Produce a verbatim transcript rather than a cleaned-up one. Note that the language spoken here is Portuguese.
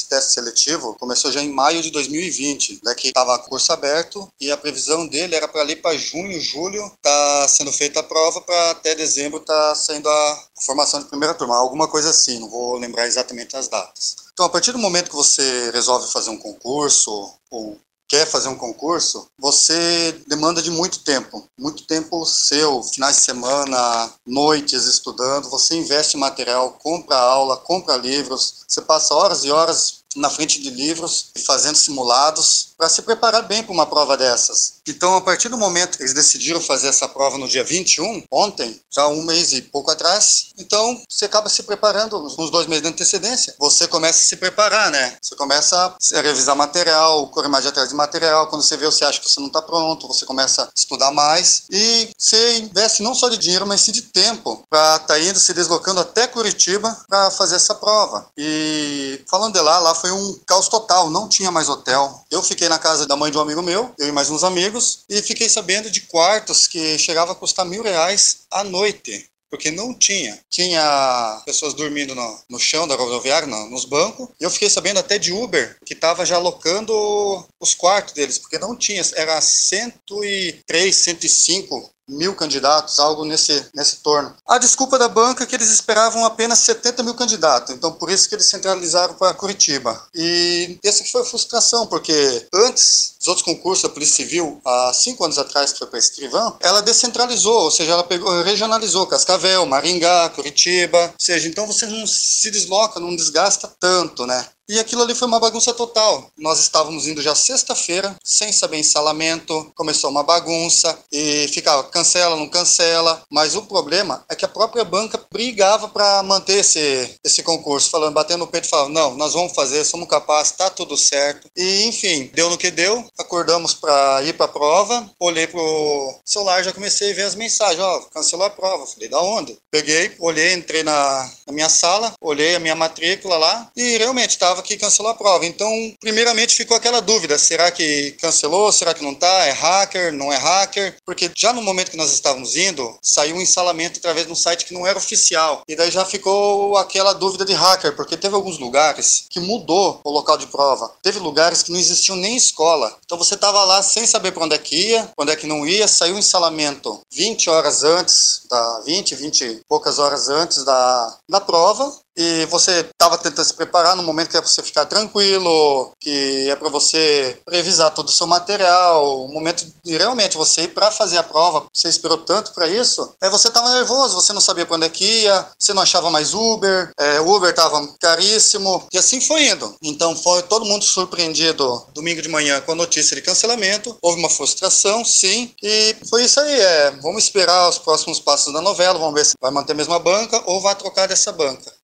esse teste seletivo começou já em maio de dois mil e vinte, né, que estava curso aberto e a previsão dele era para ali para junho, julho, tá sendo feita a prova para até dezembro tá saindo a formação de primeira turma, alguma coisa assim, não vou lembrar exatamente as datas. Então, a partir do momento que você resolve fazer um concurso ou quer fazer um concurso, você demanda de muito tempo, muito tempo seu, finais de semana, noites estudando, você investe em material, compra aula, compra livros, você passa horas e horas na frente de livros, fazendo simulados, para se preparar bem para uma prova dessas. Então, a partir do momento que eles decidiram fazer essa prova no dia vinte e um, ontem, já um mês e pouco atrás, então você acaba se preparando uns dois meses de antecedência. Você começa a se preparar, né? Você começa a revisar material, correr mais de atrás de material. Quando você vê, você acha que você não está pronto, você começa a estudar mais e você investe não só de dinheiro, mas sim de tempo para estar tá indo, se deslocando até Curitiba para fazer essa prova. E falando de lá, lá foi um caos total, não tinha mais hotel. Eu fiquei na casa da mãe de um amigo meu, eu e mais uns amigos, e fiquei sabendo de quartos que chegava a custar mil reais à noite, porque não tinha. Tinha pessoas dormindo no, no chão da rodoviária, no, nos bancos, e eu fiquei sabendo até de Uber, que estava já alocando os quartos deles, porque não tinha, era cento e três, cento e cinco mil candidatos, algo nesse, nesse torno. A desculpa da banca é que eles esperavam apenas setenta mil candidatos, então por isso que eles centralizaram para Curitiba. E essa que foi a frustração, porque antes, os outros concursos da Polícia Civil, há cinco anos atrás, que foi para escrivão, ela descentralizou, ou seja, ela pegou, regionalizou Cascavel, Maringá, Curitiba, ou seja, então você não se desloca, não desgasta tanto, né? E aquilo ali foi uma bagunça total. Nós estávamos indo já sexta-feira, sem saber ensalamento, começou uma bagunça e ficava cancela, não cancela. Mas o problema é que a própria banca brigava para manter esse, esse concurso, falando, batendo no peito e falando, não, nós vamos fazer, somos capazes, tá tudo certo. E enfim, deu no que deu, acordamos para ir para a prova, olhei pro celular, já comecei a ver as mensagens, ó, cancelou a prova. Falei, da onde? Peguei, olhei, entrei na, na minha sala, olhei a minha matrícula lá e realmente estava que cancelou a prova. Então, primeiramente ficou aquela dúvida, será que cancelou, será que não tá? É hacker, não é hacker? Porque já no momento que nós estávamos indo, saiu um ensalamento através de um site que não era oficial. E daí já ficou aquela dúvida de hacker, porque teve alguns lugares que mudou o local de prova. Teve lugares que não existiam nem escola. Então você estava lá sem saber para onde é que ia, onde é que não ia, saiu um ensalamento vinte horas antes, da vinte, vinte e poucas horas antes da, da prova. E você estava tentando se preparar no momento que é para você ficar tranquilo, que é para você revisar todo o seu material, o momento de realmente você ir para fazer a prova, você esperou tanto para isso, é você estava nervoso, você não sabia para onde é que ia, você não achava mais Uber, é, o Uber estava caríssimo, e assim foi indo. Então foi todo mundo surpreendido domingo de manhã com a notícia de cancelamento, houve uma frustração, sim, e foi isso aí, é, vamos esperar os próximos passos da novela, vamos ver se vai manter a mesma banca ou vai trocar dessa banca.